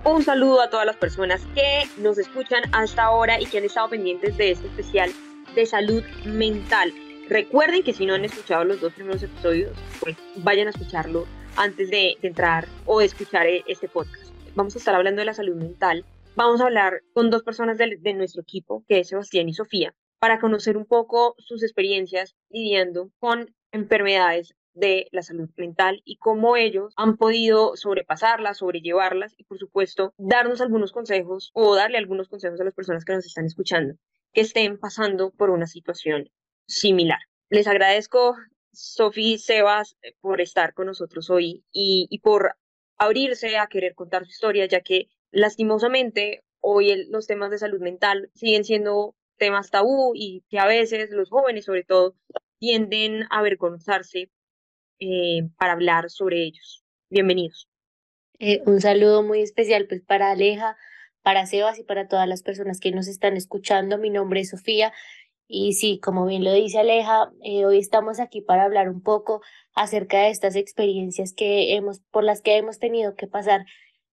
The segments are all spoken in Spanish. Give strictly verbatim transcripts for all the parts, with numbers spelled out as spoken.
Un saludo a todas las personas que nos escuchan hasta ahora y que han estado pendientes de este especial de salud mental. Recuerden que si no han escuchado los dos primeros episodios, pues vayan a escucharlo antes de, de entrar o de escuchar este podcast. Vamos a estar hablando de la salud mental. Vamos a hablar con dos personas de, de nuestro equipo, que es Sebastián y Sofía, para conocer un poco sus experiencias lidiando con enfermedades de la salud mental y cómo ellos han podido sobrepasarlas, sobrellevarlas y por supuesto darnos algunos consejos o darle algunos consejos a las personas que nos están escuchando que estén pasando por una situación similar. Les agradezco, Sofía y Sebas, por estar con nosotros hoy y, y por abrirse a querer contar su historia, ya que lastimosamente hoy el, los temas de salud mental siguen siendo temas tabú y que a veces los jóvenes sobre todo tienden a avergonzarse eh, para hablar sobre ellos. Bienvenidos. Eh, un saludo muy especial pues para Aleja, para Sebas y para todas las personas que nos están escuchando. Mi nombre es Sofía y sí, como bien lo dice Aleja, eh, hoy estamos aquí para hablar un poco acerca de estas experiencias que hemos, por las que hemos tenido que pasar,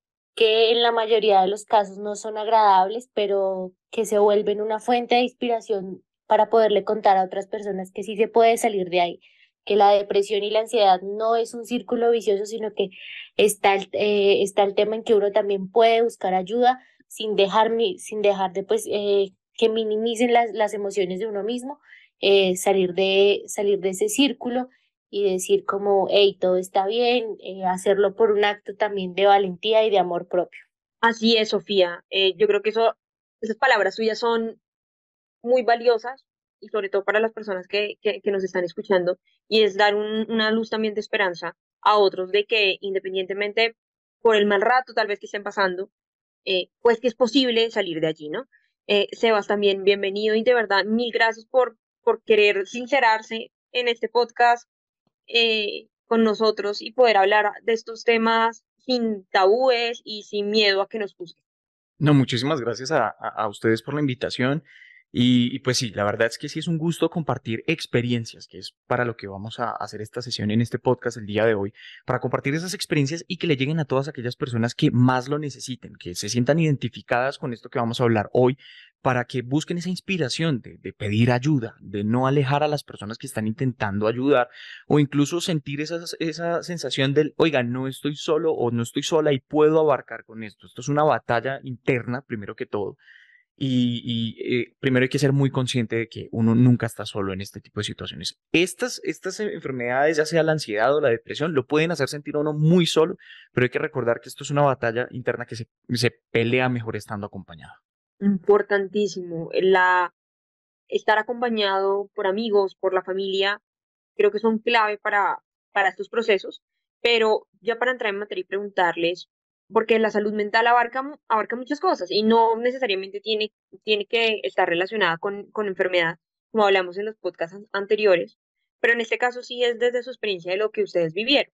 que en la mayoría de los casos no son agradables, pero que se vuelven una fuente de inspiración para poderle contar a otras personas que sí se puede salir de ahí, que la depresión y la ansiedad no es un círculo vicioso, sino que está el, eh, está el tema en que uno también puede buscar ayuda sin dejar, mi- sin dejar de pues eh, que minimicen las, las emociones de uno mismo, eh, salir de, salir de ese círculo y decir como, hey, todo está bien, eh, hacerlo por un acto también de valentía y de amor propio. Así es, Sofía. Eh, yo creo que eso, esas palabras suyas son muy valiosas y sobre todo para las personas que, que, que nos están escuchando y es dar un, una luz también de esperanza a otros de que independientemente por el mal rato tal vez que estén pasando, eh, pues que es posible salir de allí, ¿no? Eh, Sebas, también bienvenido y de verdad mil gracias por, por querer sincerarse en este podcast eh, con nosotros y poder hablar de estos temas sin tabúes y sin miedo a que nos juzguen. No, muchísimas gracias a, a- a ustedes por la invitación. Y, y pues sí, la verdad es que sí es un gusto compartir experiencias, que es para lo que vamos a hacer esta sesión en este podcast el día de hoy, para compartir esas experiencias y que le lleguen a todas aquellas personas que más lo necesiten, que se sientan identificadas con esto que vamos a hablar hoy, para que busquen esa inspiración de, de pedir ayuda, de no alejar a las personas que están intentando ayudar o incluso sentir esa, esa sensación del, oiga, no estoy solo o no estoy sola y puedo abarcar con esto. Esto es una batalla interna, primero que todo. Y, y eh, primero hay que ser muy consciente de que uno nunca está solo en este tipo de situaciones. Estas, estas enfermedades, ya sea la ansiedad o la depresión, lo pueden hacer sentir a uno muy solo, pero hay que recordar que esto es una batalla interna que se, se pelea mejor estando acompañado. Importantísimo. La, estar acompañado por amigos, por la familia, creo que son clave para, para estos procesos. Pero ya para entrar en materia y preguntarles, porque la salud mental abarca, mu- abarca muchas cosas y no necesariamente tiene, tiene que estar relacionada con, con enfermedad, como hablamos en los podcasts an- anteriores, pero en este caso sí es desde su experiencia de lo que ustedes vivieron.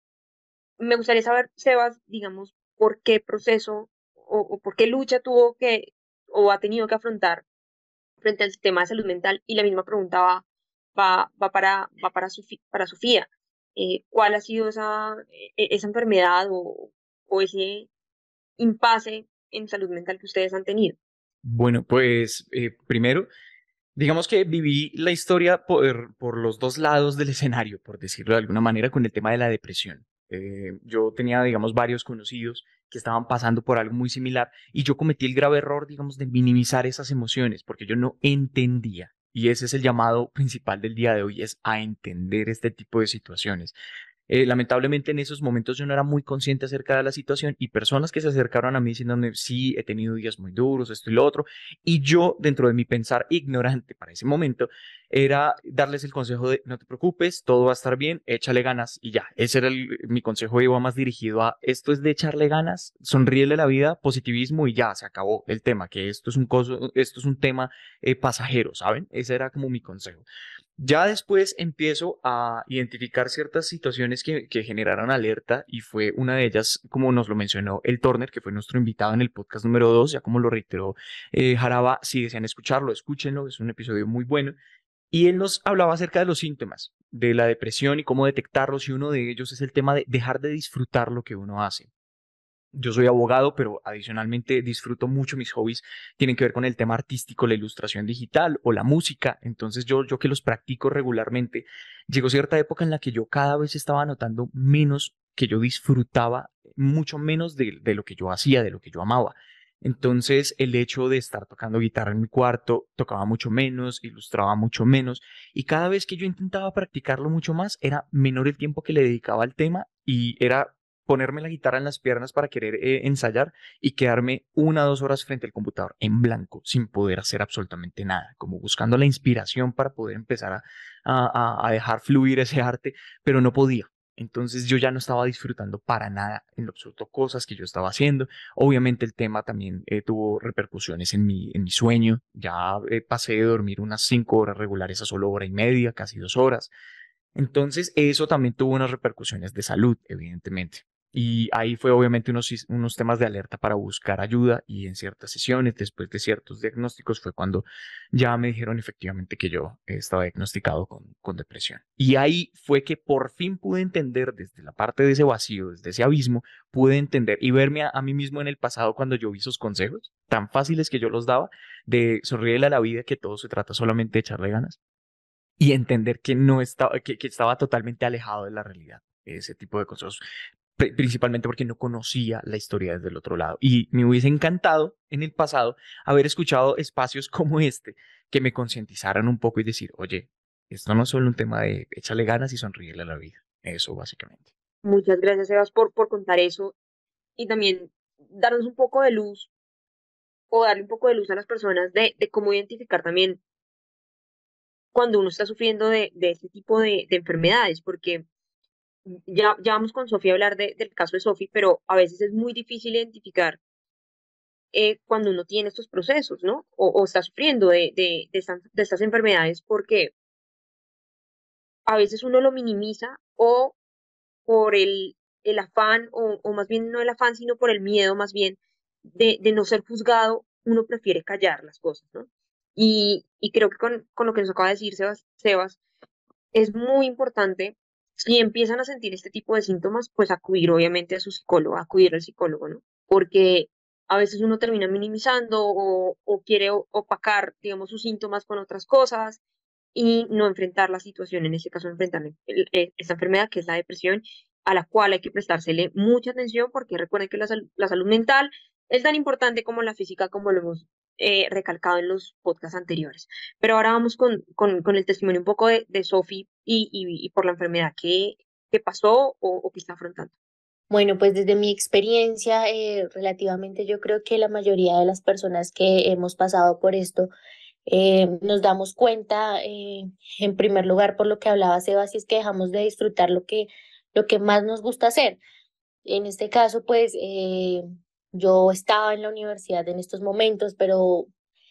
Me gustaría saber, Sebas, digamos, por qué proceso o, o por qué lucha tuvo que o ha tenido que afrontar frente al tema de salud mental y la misma pregunta va, va, va para, va para, Sofi- para Sofía. Eh, ¿cuál ha sido esa, e- esa enfermedad o, o ese impasse en salud mental que ustedes han tenido? Bueno, pues eh, primero, digamos que viví la historia por, por los dos lados del escenario, por decirlo de alguna manera, con el tema de la depresión. Eh, yo tenía, digamos, varios conocidos que estaban pasando por algo muy similar y yo cometí el grave error, digamos, de minimizar esas emociones porque yo no entendía. Y ese es el llamado principal del día de hoy, es a entender este tipo de situaciones. Eh, lamentablemente en esos momentos yo no era muy consciente acerca de la situación y personas que se acercaron a mí diciéndome, sí, he tenido días muy duros, esto y lo otro, y yo dentro de mi pensar ignorante para ese momento era darles el consejo de, no te preocupes, todo va a estar bien, échale ganas y ya. Ese era el- mi consejo, iba más dirigido a, esto es de echarle ganas, sonríele la vida, positivismo y ya, se acabó el tema, que esto es un, coso, esto es un tema eh, pasajero, ¿saben? Ese era como mi consejo. Ya después empiezo a identificar ciertas situaciones que, que generaron alerta y fue una de ellas, como nos lo mencionó el Turner, que fue nuestro invitado en el podcast número dos, ya como lo reiteró eh, Jaraba, si desean escucharlo, escúchenlo, es un episodio muy bueno. Y él nos hablaba acerca de los síntomas de la depresión y cómo detectarlos y uno de ellos es el tema de dejar de disfrutar lo que uno hace. Yo soy abogado, pero adicionalmente disfruto mucho mis hobbies. Tienen que ver con el tema artístico, la ilustración digital o la música. Entonces yo, yo que los practico regularmente, llegó cierta época en la que yo cada vez estaba notando menos que yo disfrutaba, mucho menos de, de lo que yo hacía, de lo que yo amaba. Entonces el hecho de estar tocando guitarra en mi cuarto, tocaba mucho menos, ilustraba mucho menos. Y cada vez que yo intentaba practicarlo mucho más, era menor el tiempo que le dedicaba al tema y era ponerme la guitarra en las piernas para querer eh, ensayar y quedarme una o dos horas frente al computador en blanco, sin poder hacer absolutamente nada, como buscando la inspiración para poder empezar a, a, a dejar fluir ese arte, pero no podía. Entonces yo ya no estaba disfrutando para nada en lo absoluto cosas que yo estaba haciendo. Obviamente el tema también eh, tuvo repercusiones en mi, en mi sueño. Ya eh, pasé de dormir unas cinco horas regulares a solo hora y media, casi dos horas. Entonces, eso también tuvo unas repercusiones de salud, evidentemente. Y ahí fue obviamente unos, sis- unos temas de alerta para buscar ayuda y en ciertas sesiones, después de ciertos diagnósticos, fue cuando ya me dijeron efectivamente que yo estaba diagnosticado con, con depresión. Y ahí fue que por fin pude entender desde la parte de ese vacío, desde ese abismo, pude entender y verme a, a mí mismo en el pasado cuando yo vi esos consejos tan fáciles que yo los daba de sonreírle a la vida, que todo se trata solamente de echarle ganas y entender que no estaba, que, que estaba totalmente alejado de la realidad, ese tipo de cosas, pri- principalmente porque no conocía la historia desde el otro lado. Y me hubiese encantado en el pasado haber escuchado espacios como este que me concientizaran un poco y decir, oye, esto no es solo un tema de échale ganas y sonríele a la vida. Eso básicamente. Muchas gracias, Sebas, por, por contar eso y también darnos un poco de luz o darle un poco de luz a las personas de, de cómo identificar también cuando uno está sufriendo de, de este tipo de, de enfermedades, porque ya, ya vamos con Sofía a hablar de- del caso de Sofía, pero a veces es muy difícil identificar eh, cuando uno tiene estos procesos, ¿no? O, o está sufriendo de, de, de, estas, de estas enfermedades porque a veces uno lo minimiza o por el, el afán, o, o más bien no el afán, sino por el miedo más bien de, de no ser juzgado, uno prefiere callar las cosas, ¿no? Y, y creo que con, con lo que nos acaba de decir Sebas, Sebas, es muy importante, si empiezan a sentir este tipo de síntomas, pues acudir obviamente a su psicólogo, acudir al psicólogo, ¿no? Porque a veces uno termina minimizando o, o quiere o- opacar, digamos, sus síntomas con otras cosas y no enfrentar la situación, en este caso enfrentar el- eh, esta enfermedad que es la depresión, a la cual hay que prestársele mucha atención porque recuerden que la, sal- la salud mental es tan importante como la física, como lo hemos eh, recalcado en los podcasts anteriores. Pero ahora vamos con, con, con el testimonio un poco de, de Sophie y, y, y por la enfermedad que, que pasó o, o que está afrontando. Bueno, pues desde mi experiencia, eh, relativamente yo creo que la mayoría de las personas que hemos pasado por esto eh, nos damos cuenta, eh, en primer lugar, por lo que hablaba Sebas, y es que dejamos de disfrutar lo que, lo que más nos gusta hacer. En este caso, pues eh, yo estaba en la universidad en estos momentos, pero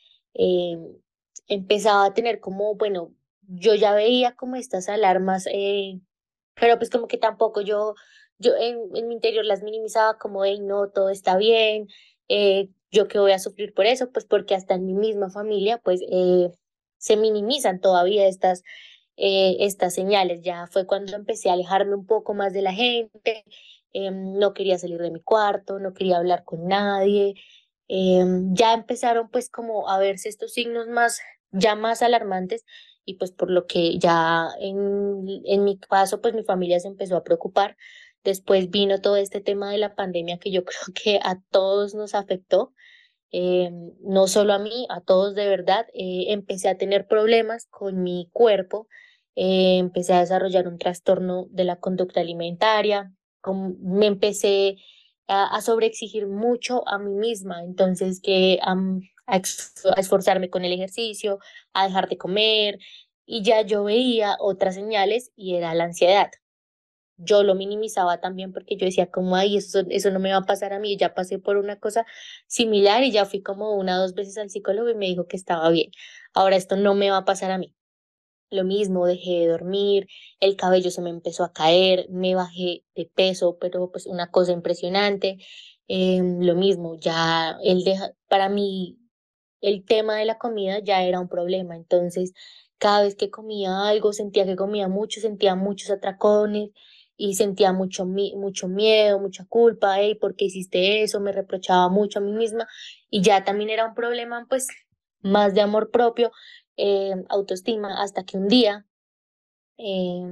eh, empezaba a tener como, bueno, yo ya veía como estas alarmas, eh, pero pues como que tampoco yo, yo en, en mi interior las minimizaba como, hey, no, todo está bien, eh, yo que voy a sufrir por eso, pues porque hasta en mi misma familia, pues eh, se minimizan todavía estas, eh, estas señales. Ya fue cuando empecé a alejarme un poco más de la gente, eh, no quería salir de mi cuarto, no quería hablar con nadie, eh, ya empezaron pues como a verse estos signos más, ya más alarmantes y pues por lo que ya en, en mi caso, pues mi familia se empezó a preocupar. Después vino todo este tema de la pandemia que yo creo que a todos nos afectó, eh, no solo a mí, a todos de verdad. Eh, empecé a tener problemas con mi cuerpo, eh, empecé a desarrollar un trastorno de la conducta alimentaria, com- me empecé a, a sobreexigir mucho a mí misma, entonces que am, a, ex- a esforzarme con el ejercicio, a dejar de comer, y ya yo veía otras señales y era la ansiedad. Yo lo minimizaba también porque yo decía como, ay, eso, eso no me va a pasar a mí, ya pasé por una cosa similar y ya fui como una o dos veces al psicólogo y me dijo que estaba bien. Ahora esto no me va a pasar a mí. Lo mismo, dejé de dormir, el cabello se me empezó a caer, me bajé de peso, pero pues una cosa impresionante. Em, lo mismo, ya el deja, para mí el tema de la comida ya era un problema, entonces cada vez que comía algo sentía que comía mucho, sentía muchos atracones, y sentía mucho, mi- mucho miedo, mucha culpa, hey, ¿por qué hiciste eso? Me reprochaba mucho a mí misma y ya también era un problema pues más de amor propio, eh, autoestima, hasta que un día, eh,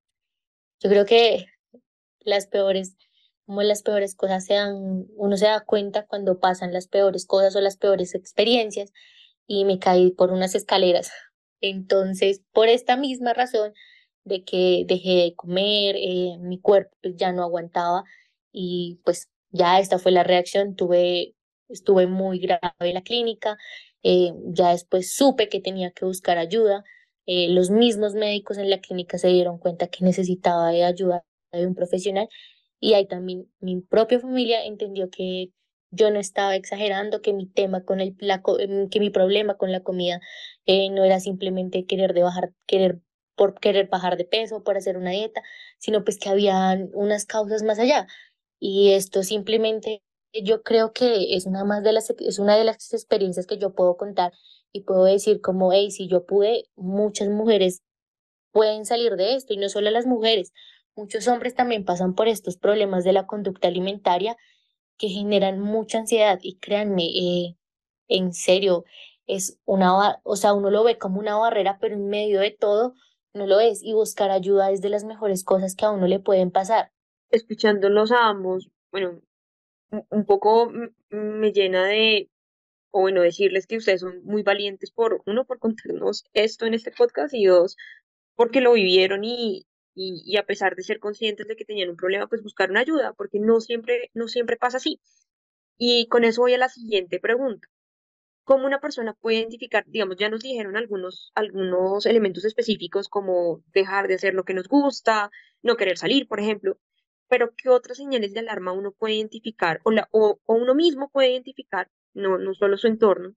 yo creo que las peores, como las peores cosas se dan, uno se da cuenta cuando pasan las peores cosas o las peores experiencias y me caí por unas escaleras. Entonces, por esta misma razón de que dejé de comer, eh, mi cuerpo pues, ya no aguantaba y pues ya esta fue la reacción, tuve, estuve muy grave en la clínica, eh, ya después supe que tenía que buscar ayuda. Eh, los mismos médicos en la clínica se dieron cuenta que necesitaba de ayuda de un profesional y ahí también mi propia familia entendió que yo no estaba exagerando, que mi tema con el, la co- em, que mi problema con la comida eh, no era simplemente querer de bajar, querer por querer bajar de peso, por hacer una dieta, sino pues que había unas causas más allá. Y esto simplemente yo creo que es una más de las, es una de las experiencias que yo puedo contar y puedo decir como, hey, si yo pude, muchas mujeres pueden salir de esto y no solo las mujeres. Muchos hombres también pasan por estos problemas de la conducta alimentaria que generan mucha ansiedad y créanme, eh, en serio, es una, ba- o sea, uno lo ve como una barrera, pero en medio de todo no lo es y buscar ayuda es de las mejores cosas que a uno le pueden pasar. Escuchándolos a ambos, bueno, un un poco m- me llena de, o bueno, decirles que ustedes son muy valientes por, uno, por contarnos esto en este podcast y dos, porque lo vivieron y, y, y a pesar de ser conscientes de que tenían un problema, pues buscaron ayuda, porque no siempre, no siempre pasa así. Y con eso voy a la siguiente pregunta. ¿Cómo una persona puede identificar, digamos, ya nos dijeron algunos, algunos elementos específicos como dejar de hacer lo que nos gusta, no querer salir, por ejemplo, pero qué otras señales de alarma uno puede identificar o, la, o, o uno mismo puede identificar, no, no solo su entorno,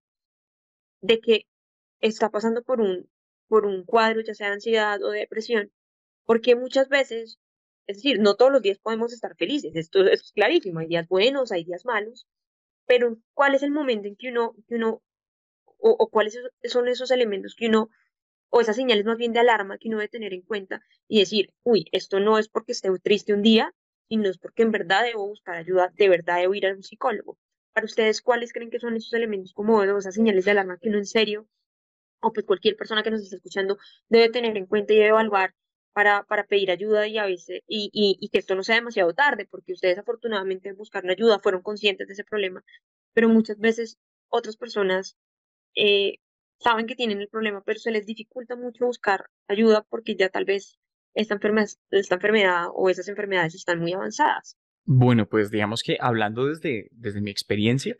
de que está pasando por un, por un cuadro, ya sea de ansiedad o de depresión? Porque muchas veces, es decir, no todos los días podemos estar felices, esto, esto es clarísimo, hay días buenos, hay días malos, pero ¿cuál es el momento en que uno, que uno o, o cuáles son esos elementos que uno, o esas señales más bien de alarma que uno debe tener en cuenta y decir, uy, esto no es porque esté triste un día, y no es porque en verdad debo buscar ayuda, de verdad debo ir a un psicólogo? Para ustedes, ¿cuáles creen que son esos elementos como o esas señales de alarma que uno en serio, o pues cualquier persona que nos esté escuchando, debe tener en cuenta y debe evaluar para, para pedir ayuda y a veces, y, y, y que esto no sea demasiado tarde, porque ustedes afortunadamente buscaron ayuda, fueron conscientes de ese problema, pero muchas veces otras personas eh, saben que tienen el problema, pero se les dificulta mucho buscar ayuda porque ya tal vez esta enfermedad, esta enfermedad o esas enfermedades están muy avanzadas. Bueno, pues digamos que hablando desde, desde mi experiencia,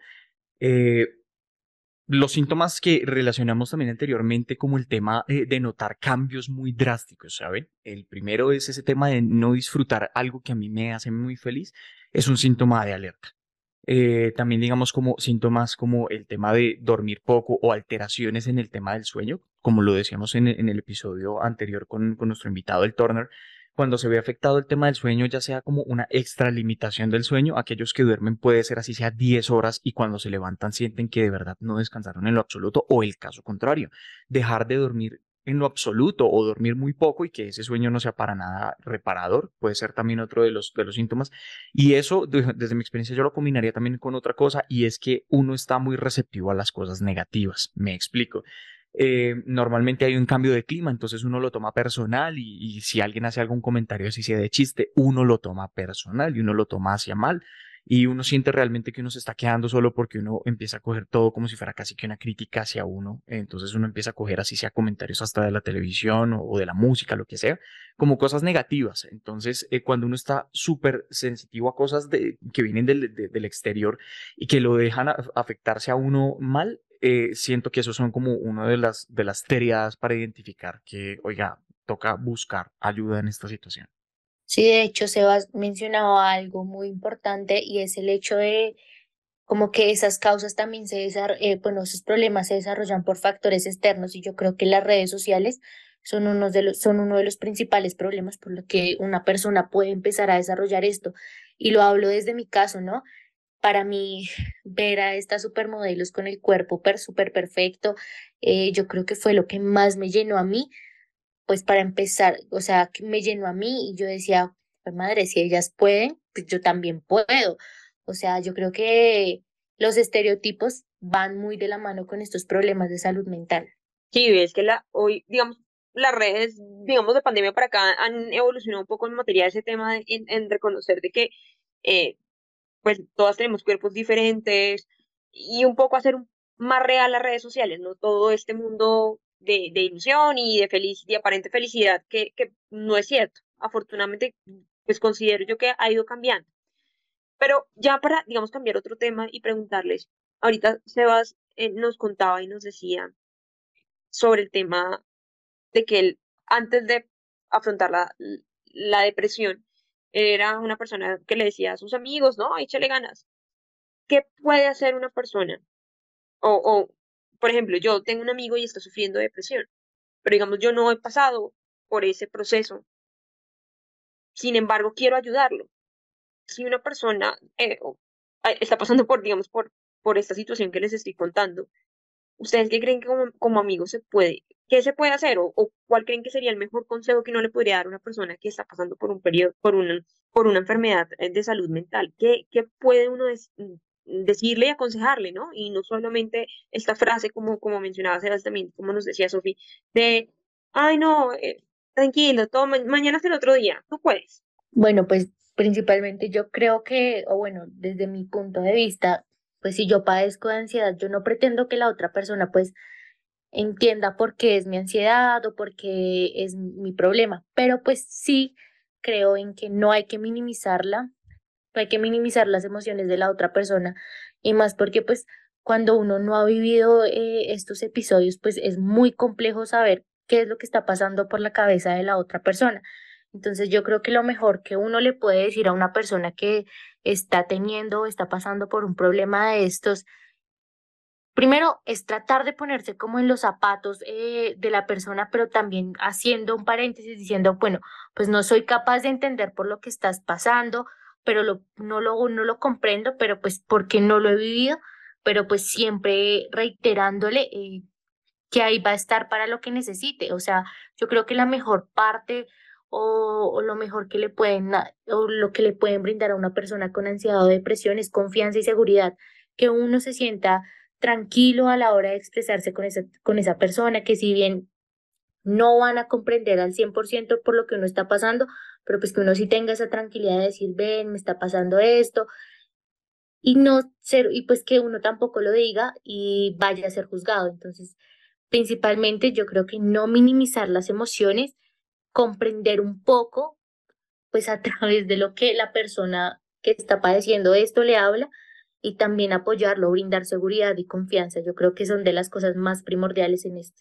eh, los síntomas que relacionamos también anteriormente como el tema eh, de notar cambios muy drásticos, ¿saben? El primero es ese tema de no disfrutar algo que a mí me hace muy feliz, es un síntoma de alerta. Eh, también digamos como síntomas como el tema de dormir poco o alteraciones en el tema del sueño, como lo decíamos en, el- en el episodio anterior con, con nuestro invitado, el Turner, cuando se ve afectado el tema del sueño, ya sea como una extralimitación del sueño, aquellos que duermen puede ser así sea diez horas y cuando se levantan sienten que de verdad no descansaron en lo absoluto o el caso contrario, dejar de dormir en lo absoluto o dormir muy poco y que ese sueño no sea para nada reparador, puede ser también otro de los, de los síntomas. Y eso, de- desde mi experiencia, yo lo combinaría también con otra cosa y es que uno está muy receptivo a las cosas negativas. Me explico. Eh, normalmente hay un cambio de clima, entonces uno lo toma personal y, y si alguien hace algún comentario así sea de chiste, uno lo toma personal y uno lo toma hacia mal y uno siente realmente que uno se está quedando solo porque uno empieza a coger todo como si fuera casi que una crítica hacia uno, entonces uno empieza a coger así sea comentarios hasta de la televisión o, o de la música, lo que sea, como cosas negativas. Entonces, eh, cuando uno está súper sensitivo a cosas de, que vienen del, de- del exterior y que lo dejan a- afectarse a uno mal, eh, siento que esos son como una de las, de las triadas para identificar que, oiga, toca buscar ayuda en esta situación. Sí, de hecho, Sebas mencionaba algo muy importante y es el hecho de como que esas causas también se desarrollan, bueno, esos problemas se desarrollan por factores externos y yo creo que las redes sociales son uno de los, son uno de los principales problemas por lo que una persona puede empezar a desarrollar esto. Y lo hablo desde mi caso, ¿no? Para mí, ver a estas supermodelos con el cuerpo per, súper perfecto, eh, yo creo que fue lo que más me llenó a mí, pues para empezar, o sea, que me llenó a mí y yo decía, pues madre, si ellas pueden, pues yo también puedo. O sea, yo creo que los estereotipos van muy de la mano con estos problemas de salud mental. Sí, es que la, hoy, digamos, las redes, digamos, de pandemia para acá han evolucionado un poco en materia de ese tema, de- en, en reconocer de que, eh, pues, todas tenemos cuerpos diferentes y un poco hacer un- más real las redes sociales, ¿no? Todo este mundo de, de ilusión y de feliz, de aparente felicidad, que, que no es cierto. Afortunadamente, pues considero yo que ha ido cambiando. Pero ya para, digamos, cambiar otro tema y preguntarles, ahorita Sebas eh, nos contaba y nos decía sobre el tema de que él, antes de afrontar la, la depresión, era una persona que le decía a sus amigos, no, échale ganas. ¿Qué puede hacer una persona? O, o, por ejemplo, yo tengo un amigo y está sufriendo de depresión, pero digamos, yo no he pasado por ese proceso. Sin embargo, quiero ayudarlo. Si una persona eh, o- eh, está pasando por, digamos, por, por esta situación que les estoy contando, ¿ustedes qué creen que como, como amigos se puede, qué se puede hacer o, o cuál creen que sería el mejor consejo que uno le podría dar a una persona que está pasando por un periodo, por una, por una enfermedad eh, de salud mental? ¿Qué, qué puede uno des- decirle y aconsejarle, ¿no? Y no solamente esta frase como, como mencionaba Sebas también, como nos decía Sofi, de, ay no, eh, tranquilo, todo, ma- mañana es el otro día, tú puedes. Bueno, pues principalmente yo creo que, o bueno, desde mi punto de vista, pues si yo padezco de ansiedad, yo no pretendo que la otra persona pues entienda por qué es mi ansiedad o por qué es mi problema, pero pues sí creo en que no hay que minimizarla, no hay que minimizar las emociones de la otra persona y más porque pues cuando uno no ha vivido eh, estos episodios, pues es muy complejo saber qué es lo que está pasando por la cabeza de la otra persona. Entonces yo creo que lo mejor que uno le puede decir a una persona que está teniendo o está pasando por un problema de estos, primero es tratar de ponerse como en los zapatos eh, de la persona, pero también haciendo un paréntesis diciendo, bueno, pues no soy capaz de entender por lo que estás pasando, pero lo, no lo, no lo comprendo, pero pues porque no lo he vivido, pero pues siempre reiterándole eh, que ahí va a estar para lo que necesite. O sea, yo creo que la mejor parte o, o lo mejor que le pueden, a- o lo que le pueden brindar a una persona con ansiedad o depresión es confianza y seguridad, que uno se sienta tranquilo a la hora de expresarse con esa, con esa persona, que si bien no van a comprender al cien por ciento por lo que uno está pasando, pero pues que uno sí tenga esa tranquilidad de decir, ven, me está pasando esto, y no ser, y pues que uno tampoco lo diga y vaya a ser juzgado. Entonces, principalmente yo creo que no minimizar las emociones, comprender un poco, pues a través de lo que la persona que está padeciendo esto le habla y también apoyarlo, brindar seguridad y confianza. Yo creo que son de las cosas más primordiales en esto.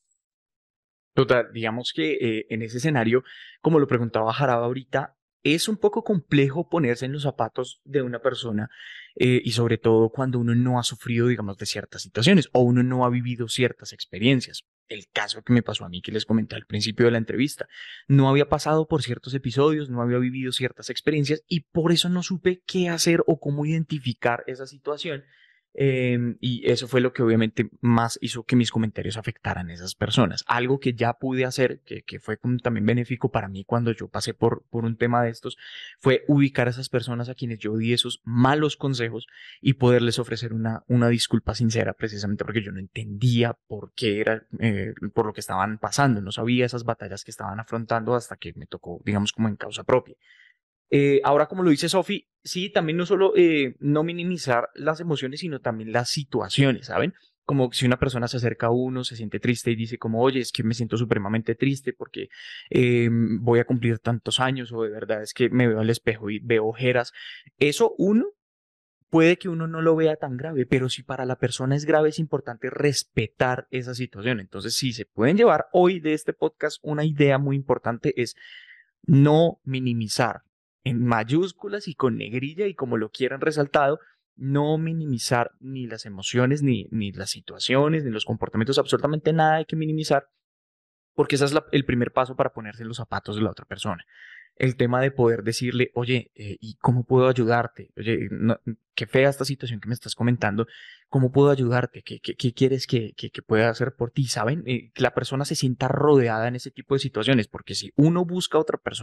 Total, digamos que eh, en ese escenario, como lo preguntaba Jaraba ahorita, es un poco complejo ponerse en los zapatos de una persona eh, y sobre todo cuando uno no ha sufrido, digamos, de ciertas situaciones o uno no ha vivido ciertas experiencias. El caso que me pasó a mí, que les comenté al principio de la entrevista, no había pasado por ciertos episodios, no había vivido ciertas experiencias y por eso no supe qué hacer o cómo identificar esa situación. Em, y eso fue lo que obviamente más hizo que mis comentarios afectaran a esas personas. Algo que ya pude hacer, que, que fue como también benéfico para mí cuando yo pasé por, por un tema de estos, fue ubicar a esas personas a quienes yo di esos malos consejos y poderles ofrecer una, una disculpa sincera, precisamente porque yo no entendía por qué era, eh, por lo que estaban pasando, no sabía esas batallas que estaban afrontando hasta que me tocó, digamos, como en causa propia. Eh, ahora, como lo dice Sofi, sí, también no solo eh, no minimizar las emociones, sino también las situaciones, ¿saben? Como si una persona se acerca a uno, se siente triste y dice como, oye, es que me siento supremamente triste porque eh, voy a cumplir tantos años o de verdad es que me veo al espejo y veo ojeras. Eso uno puede que uno no lo vea tan grave, pero si para la persona es grave, es importante respetar esa situación. Entonces, si se pueden llevar hoy de este podcast una idea muy importante es no minimizar en mayúsculas y con negrilla y como lo quieran resaltado, no minimizar ni las emociones, ni, ni las situaciones, ni los comportamientos, absolutamente nada hay que minimizar, porque ese es la- el primer paso para ponerse en los zapatos de la otra persona. El tema de poder decirle, oye, eh, ¿y cómo puedo ayudarte? Oye, no- qué fea esta situación que me estás comentando, ¿cómo puedo ayudarte? ¿Qué, qué, qué quieres que, que, que pueda hacer por ti? ¿Saben? Eh, que la persona se sienta rodeada en ese tipo de situaciones, porque si uno busca a otra persona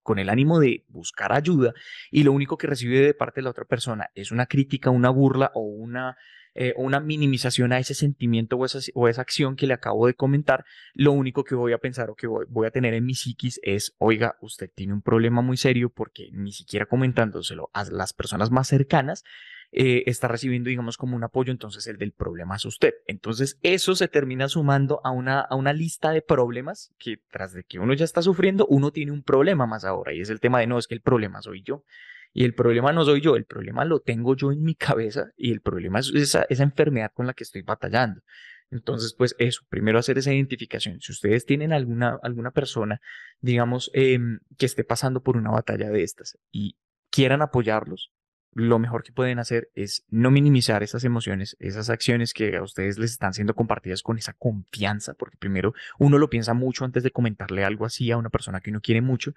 con el ánimo de buscar ayuda y lo único que recibe de parte de la otra persona es una crítica, una burla o una, eh, una minimización a ese sentimiento o esa, o esa acción que le acabo de comentar, lo único que voy a pensar o que voy, voy a tener en mi psiquis es, oiga, usted tiene un problema muy serio porque ni siquiera comentándoselo a las personas más cercanas, eh, está recibiendo, digamos, como un apoyo, entonces el del problema es usted. Entonces eso se termina sumando a una, a una lista de problemas que tras de que uno ya está sufriendo, uno tiene un problema más ahora y es el tema de no, es que el problema soy yo. Y el problema no soy yo, el problema lo tengo yo en mi cabeza y el problema es esa, esa enfermedad con la que estoy batallando. Entonces, pues eso, primero hacer esa identificación. Si ustedes tienen alguna, alguna persona, digamos, eh, que esté pasando por una batalla de estas y quieran apoyarlos, lo mejor que pueden hacer es no minimizar esas emociones, esas acciones que a ustedes les están siendo compartidas con esa confianza, porque primero uno lo piensa mucho antes de comentarle algo así a una persona que uno quiere mucho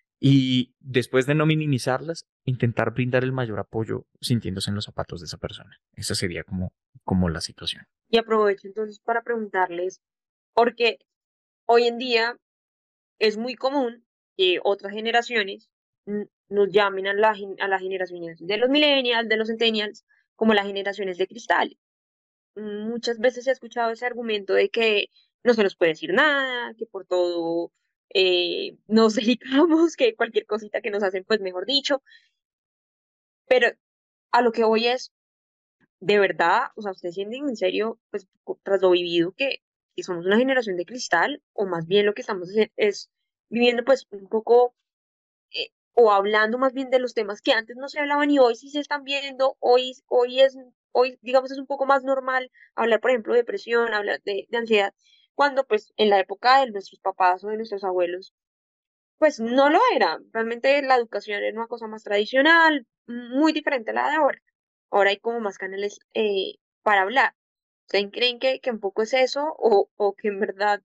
y después de no minimizarlas, intentar brindar el mayor apoyo sintiéndose en los zapatos de esa persona. Esa sería como, como la situación. Y aprovecho entonces para preguntarles, porque hoy en día es muy común que otras generaciones mm, nos llamen a, la, gen- a las generaciones de los millennials, de los centennials, como las generaciones de cristal. Mm, Muchas veces he escuchado ese argumento de que no se nos puede decir nada, que por todo eh, nos dedicamos, que cualquier cosita que nos hacen, pues mejor dicho. Pero a lo que voy es, de verdad, o sea, ¿ustedes sienten en serio, pues co- tras lo vivido, que, que somos una generación de cristal? O más bien lo que estamos es, es viviendo pues un poco eh, o hablando más bien de los temas que antes no se hablaban y hoy sí se están viendo, hoy, hoy es, hoy digamos es un poco más normal hablar, por ejemplo, de depresión, hablar de, de ansiedad, cuando pues en la época de nuestros papás o de nuestros abuelos, pues no lo era. Realmente la educación era una cosa más tradicional, muy diferente a la de ahora. Ahora hay como más canales eh, para hablar. ¿Ustedes creen que, que un poco es eso o, o que en verdad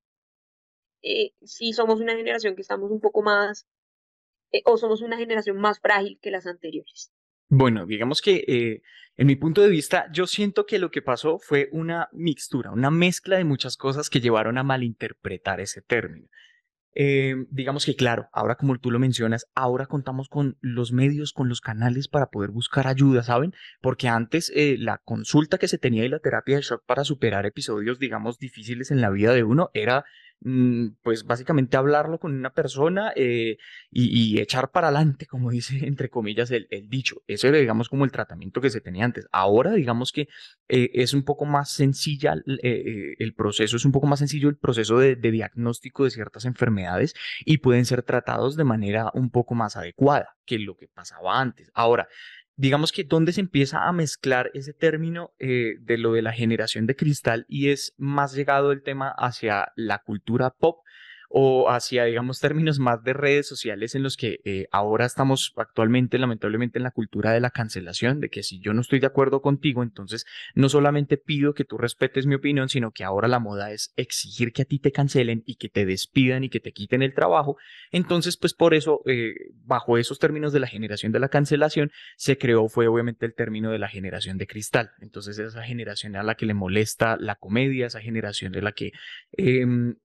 eh, sí somos una generación que estamos un poco más eh, o somos una generación más frágil que las anteriores? Bueno, digamos que eh, en mi punto de vista, yo siento que lo que pasó fue una mixtura, una mezcla de muchas cosas que llevaron a malinterpretar ese término. Eh, digamos que claro, ahora como tú lo mencionas, ahora contamos con los medios, con los canales para poder buscar ayuda, ¿saben? Porque antes eh, la consulta que se tenía y la terapia de shock para superar episodios, digamos, difíciles en la vida de uno era, mm, pues básicamente hablarlo con una persona eh, y, y echar para adelante, como dice entre comillas el, el dicho. Eso era, digamos, como el tratamiento que se tenía antes. Ahora, digamos que eh, es un poco más sencilla, eh, eh, el proceso es un poco más sencillo el proceso de, de diagnóstico de ciertas enfermedades y pueden ser tratados de manera un poco más adecuada que lo que pasaba antes. Ahora, digamos que donde se empieza a mezclar ese término eh, de lo de la generación de cristal y es más llegado el tema hacia la cultura pop o hacia, digamos, términos más de redes sociales en los que eh, ahora estamos actualmente, lamentablemente, en la cultura de la cancelación, de que si yo no estoy de acuerdo contigo, entonces no solamente pido que tú respetes mi opinión, sino que ahora la moda es exigir que a ti te cancelen y que te despidan y que te quiten el trabajo. Entonces, pues por eso, eh, bajo esos términos de la generación de la cancelación, se creó, fue obviamente el término de la generación de cristal. Entonces, esa generación a la que le molesta la comedia, esa generación de la que... Eh,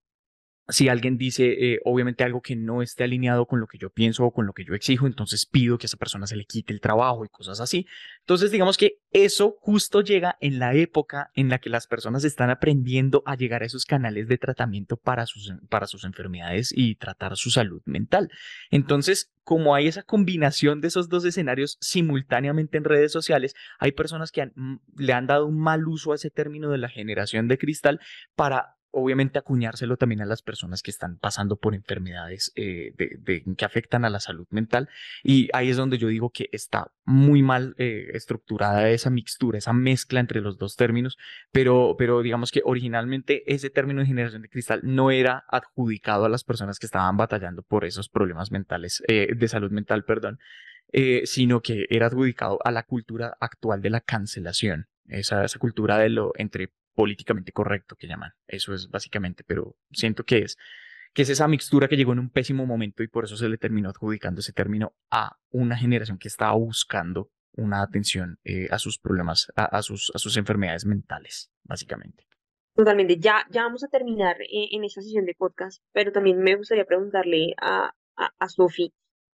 si alguien dice, eh, obviamente, algo que no esté alineado con lo que yo pienso o con lo que yo exijo, entonces pido que a esa persona se le quite el trabajo y cosas así. Entonces, digamos que eso justo llega en la época en la que las personas están aprendiendo a llegar a esos canales de tratamiento para sus, para sus enfermedades y tratar su salud mental. Entonces, como hay esa combinación de esos dos escenarios simultáneamente en redes sociales, hay personas que han- mm, le han dado un mal uso a ese término de la generación de cristal para obviamente acuñárselo también a las personas que están pasando por enfermedades eh, de, de- que afectan a la salud mental. Y ahí es donde yo digo que está muy mal eh, estructurada esa mixtura, esa mezcla entre los dos términos, pero, pero digamos que originalmente ese término de generación de cristal no era adjudicado a las personas que estaban batallando por esos problemas mentales, eh, de salud mental, perdón, eh, sino que era adjudicado a la cultura actual de la cancelación, esa, esa cultura de lo entre políticamente correcto que llaman. Eso es básicamente, pero siento que es, que es esa mixtura que llegó en un pésimo momento y por eso se le terminó adjudicando ese término a una generación que estaba buscando una atención eh, a sus problemas, a, a, sus, a sus enfermedades mentales, básicamente. Totalmente. Ya, ya vamos a terminar eh, en esta sesión de podcast, pero también me gustaría preguntarle a, a, a Sofi,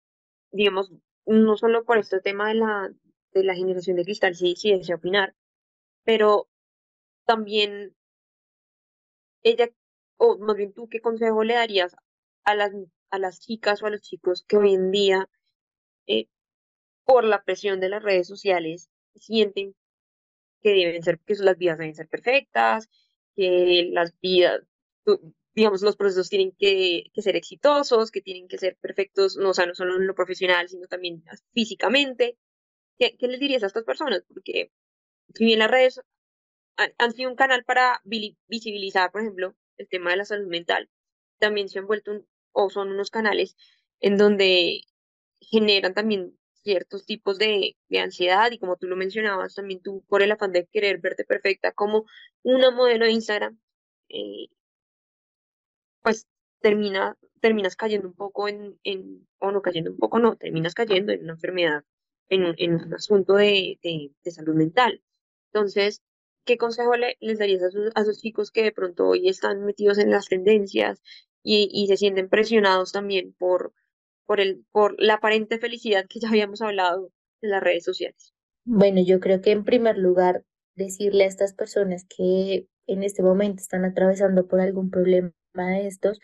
digamos, no solo por este tema de la, de la generación de cristal, sí, sí desea opinar, pero también ella, o más bien tú, ¿qué consejo le darías a las, a las chicas o a los chicos que hoy en día, eh, por la presión de las redes sociales, sienten que deben ser, que las vidas deben ser perfectas, que las vidas, tu- digamos, los procesos tienen que, que ser exitosos, que tienen que ser perfectos, no, o sea, no solo en lo profesional, sino también físicamente? ¿Qué, qué les dirías a estas personas? Porque si bien las redes han, han sido un canal para vili- visibilizar, por ejemplo, el tema de la salud mental, también se han vuelto un- o son unos canales en donde generan también ciertos tipos de, de ansiedad y como tú lo mencionabas, también tú por el afán de querer verte perfecta como una modelo de Instagram, eh, pues termina, terminas cayendo un poco en, en, o no cayendo un poco, no, terminas cayendo en una enfermedad, en un, en un asunto de, de, de salud mental. Entonces, ¿qué consejo le- les darías a esos, a esos chicos que de pronto hoy están metidos en las tendencias y, y se sienten presionados también por, por el, por la aparente felicidad que ya habíamos hablado en las redes sociales? Bueno, yo creo que en primer lugar, decirle a estas personas que en este momento están atravesando por algún problema de estos,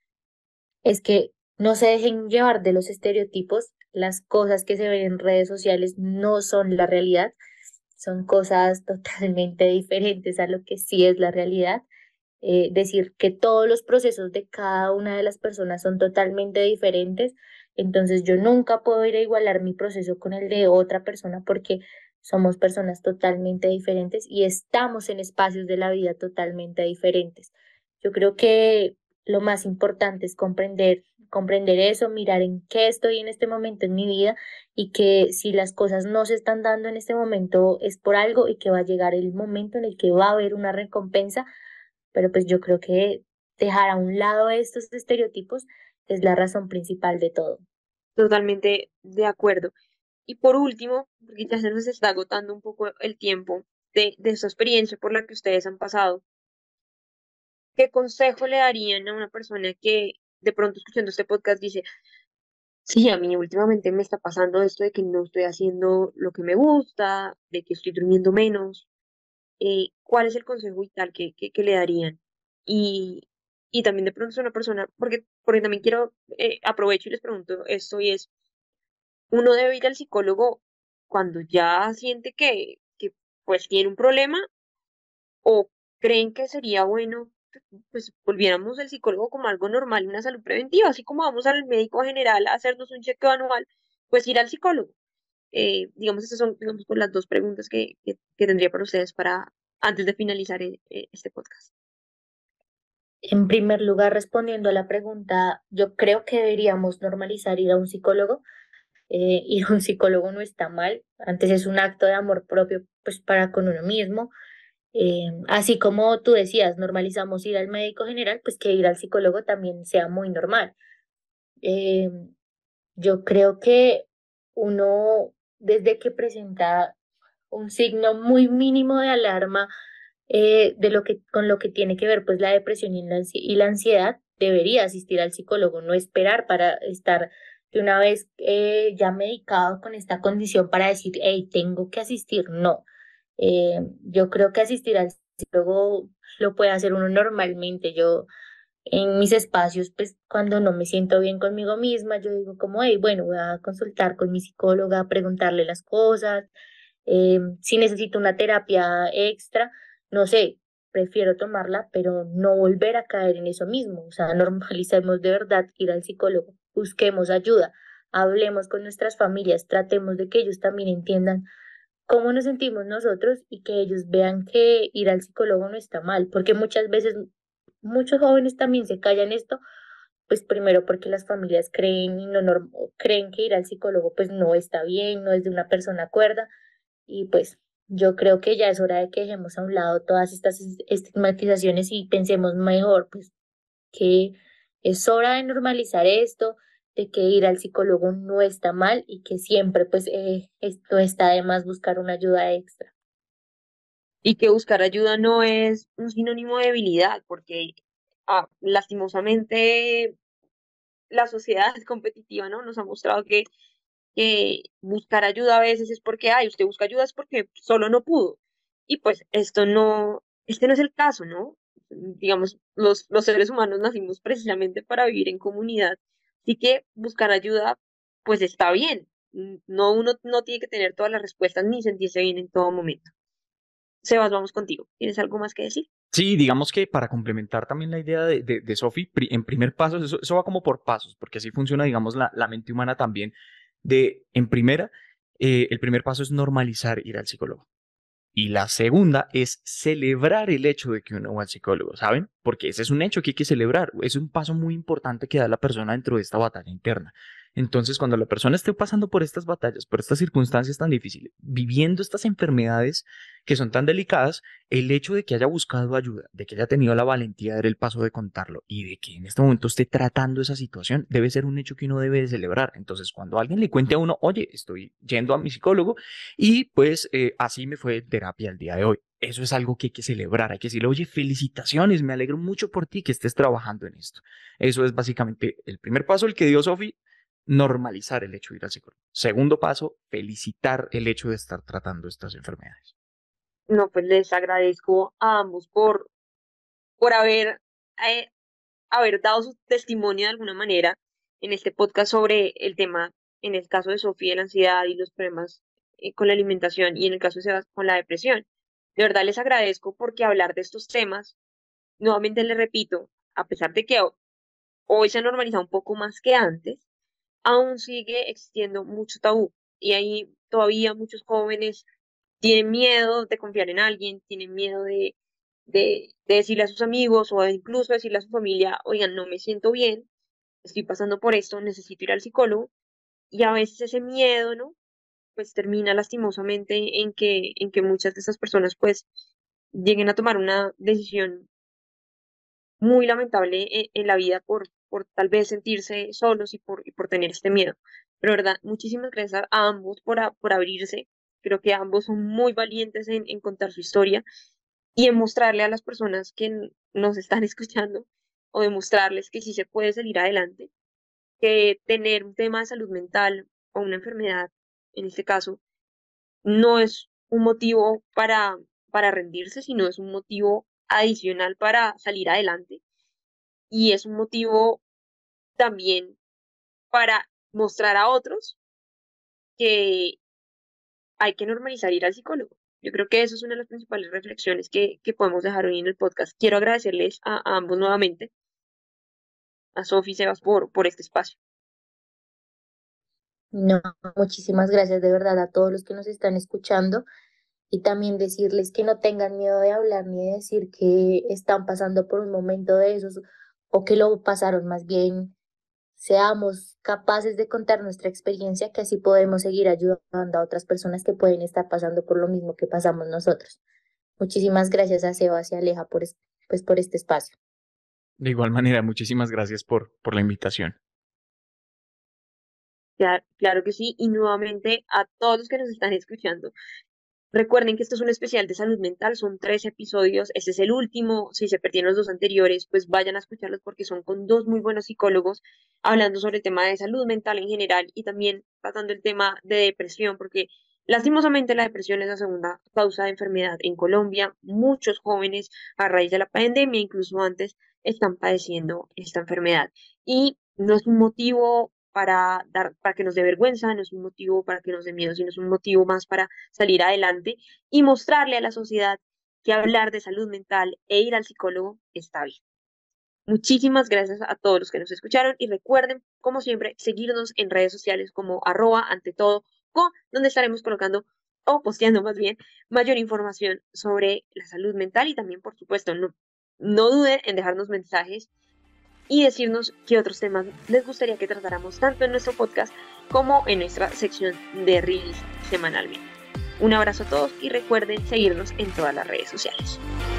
es que no se dejen llevar de los estereotipos. Las cosas que se ven en redes sociales no son la realidad, son cosas totalmente diferentes a lo que sí es la realidad. Eh, decir que todos los procesos de cada una de las personas son totalmente diferentes, entonces yo nunca puedo ir a igualar mi proceso con el de otra persona porque somos personas totalmente diferentes y estamos en espacios de la vida totalmente diferentes. Yo creo que lo más importante es comprender, comprender eso, mirar en qué estoy en este momento en mi vida y que si las cosas no se están dando en este momento es por algo y que va a llegar el momento en el que va a haber una recompensa, pero pues yo creo que dejar a un lado estos estereotipos es la razón principal de todo. Totalmente de acuerdo. Y por último, porque ya se nos está agotando un poco el tiempo de, de esa experiencia por la que ustedes han pasado, ¿qué consejo le darían a una persona que de pronto escuchando este podcast dice, sí, a mí últimamente me está pasando esto de que no estoy haciendo lo que me gusta, de que estoy durmiendo menos? Eh, ¿cuál es el consejo vital que, que, que le darían? Y, y también de pronto es una persona, porque, porque también quiero, eh, aprovecho y les pregunto esto y es, ¿uno debe ir al psicólogo cuando ya siente que, que pues tiene un problema? ¿O creen que sería bueno, pues volviéramos al psicólogo como algo normal, una salud preventiva, así como vamos al médico general a hacernos un chequeo anual, pues ir al psicólogo? Eh, digamos, esas son, digamos, pues, las dos preguntas que, que, que tendría para ustedes para antes de finalizar eh, eh, este podcast. En primer lugar, respondiendo a la pregunta, yo creo que deberíamos normalizar ir a un psicólogo. Eh, ir a un psicólogo no está mal, antes es un acto de amor propio pues para con uno mismo. Eh, así como tú decías, normalizamos ir al médico general, pues que ir al psicólogo también sea muy normal. Eh, yo creo que uno, desde que presenta un signo muy mínimo de alarma, eh, de lo que, con lo que tiene que ver pues la depresión y la, ansi- y la ansiedad, debería asistir al psicólogo, no esperar para estar de una vez eh, ya medicado con esta condición para decir, hey, tengo que asistir. No. Eh, yo creo que asistir al psicólogo lo puede hacer uno normalmente. Yo en mis espacios, pues cuando no me siento bien conmigo misma, yo digo como, hey, bueno, voy a consultar con mi psicóloga, preguntarle las cosas, eh, si necesito una terapia extra, no sé, prefiero tomarla, pero no volver a caer en eso mismo. O sea, normalicemos de verdad ir al psicólogo, busquemos ayuda, hablemos con nuestras familias, tratemos de que ellos también entiendan cómo nos sentimos nosotros y que ellos vean que ir al psicólogo no está mal, porque muchas veces muchos jóvenes también se callan esto, pues primero porque las familias creen y no norm- creen que ir al psicólogo pues no está bien, no es de una persona cuerda y pues yo creo que ya es hora de que dejemos a un lado todas estas es- estigmatizaciones y pensemos mejor, pues que es hora de normalizar esto, de que ir al psicólogo no está mal y que siempre pues eh, esto está de más buscar una ayuda extra. Y que buscar ayuda no es un sinónimo de debilidad, porque ah, lastimosamente la sociedad es competitiva, ¿no? Nos ha mostrado que que buscar ayuda a veces es porque, ay, usted busca ayuda es porque solo no pudo. Y pues esto no, este no es el caso, ¿no? Digamos, los, los seres humanos nacimos precisamente para vivir en comunidad. Así que buscar ayuda, pues está bien. No, uno no tiene que tener todas las respuestas ni sentirse bien en todo momento. Sebas, vamos contigo. ¿Tienes algo más que decir? Sí, digamos que para complementar también la idea de, de, de Sophie, pri- en primer paso, eso, eso va como por pasos, porque así funciona, digamos, la, la mente humana también. De, en primera, eh, el primer paso es normalizar ir al psicólogo. Y la segunda es celebrar el hecho de que uno va al psicólogo, ¿saben? Porque ese es un hecho que hay que celebrar. Es un paso muy importante que da la persona dentro de esta batalla interna. Entonces, cuando la persona esté pasando por estas batallas, por estas circunstancias tan difíciles, viviendo estas enfermedades que son tan delicadas, el hecho de que haya buscado ayuda, de que haya tenido la valentía de dar el paso de contarlo y de que en este momento esté tratando esa situación, debe ser un hecho que uno debe de celebrar. Entonces, cuando alguien le cuente a uno, oye, estoy yendo a mi psicólogo, y pues eh, así me fue terapia el día de hoy. Eso es algo que hay que celebrar, hay que decirle, oye, felicitaciones, me alegro mucho por ti que estés trabajando en esto. Eso es básicamente el primer paso, el que dio Sofi, normalizar el hecho de ir al psicólogo. Segundo paso, felicitar el hecho de estar tratando estas enfermedades. No, pues les agradezco a ambos por, por haber, eh, haber dado su testimonio de alguna manera en este podcast sobre el tema, en el caso de Sofía, la ansiedad y los problemas eh, con la alimentación y en el caso de Sebas con la depresión. De verdad les agradezco porque hablar de estos temas, nuevamente les repito, a pesar de que ho- hoy se ha normalizado un poco más que antes, aún sigue existiendo mucho tabú y hay todavía muchos jóvenes tienen miedo de confiar en alguien, tienen miedo de, de, de decirle a sus amigos o de incluso decirle a su familia, oigan, no me siento bien, estoy pasando por esto, necesito ir al psicólogo. Y a veces ese miedo, ¿no? Pues termina lastimosamente en que, en que muchas de esas personas pues lleguen a tomar una decisión muy lamentable en, en la vida por, por tal vez sentirse solos y por, y por tener este miedo. Pero, verdad, muchísimas gracias a ambos por, a- por abrirse. Creo que ambos son muy valientes en, en contar su historia y en mostrarle a las personas que n- nos están escuchando o demostrarles que sí se puede salir adelante, que tener un tema de salud mental o una enfermedad, en este caso, no es un motivo para, para rendirse, sino es un motivo adicional para salir adelante y es un motivo también para mostrar a otros que hay que normalizar ir al psicólogo. Yo creo que eso es una de las principales reflexiones que, que podemos dejar hoy en el podcast. Quiero agradecerles a, a ambos nuevamente, a Sofi y Sebas, por, por este espacio. No, muchísimas gracias de verdad a todos los que nos están escuchando y también decirles que no tengan miedo de hablar ni de decir que están pasando por un momento de esos o que lo pasaron más bien. Seamos capaces de contar nuestra experiencia, que así podemos seguir ayudando a otras personas que pueden estar pasando por lo mismo que pasamos nosotros. Muchísimas gracias a Sebas y Aleja por, es- pues, por este espacio. De igual manera, muchísimas gracias por, por la invitación. Claro, claro que sí. Y nuevamente a todos los que nos están escuchando. Recuerden que esto es un especial de salud mental, son tres episodios, este es el último, si se perdieron los dos anteriores, pues vayan a escucharlos porque son con dos muy buenos psicólogos hablando sobre el tema de salud mental en general y también tratando el tema de depresión, porque lastimosamente la depresión es la segunda causa de enfermedad en Colombia. Muchos jóvenes a raíz de la pandemia, incluso antes, están padeciendo esta enfermedad y no es un motivo para dar, para que nos dé vergüenza, no es un motivo para que nos dé miedo, sino es un motivo más para salir adelante y mostrarle a la sociedad que hablar de salud mental e ir al psicólogo está bien. Muchísimas gracias a todos los que nos escucharon y recuerden, como siempre, seguirnos en redes sociales como arroba ante todo, con, donde estaremos colocando o posteando más bien mayor información sobre la salud mental y también, por supuesto, no, no duden en dejarnos mensajes y decirnos qué otros temas les gustaría que tratáramos tanto en nuestro podcast como en nuestra sección de Reels semanalmente. Un abrazo a todos y recuerden seguirnos en todas las redes sociales.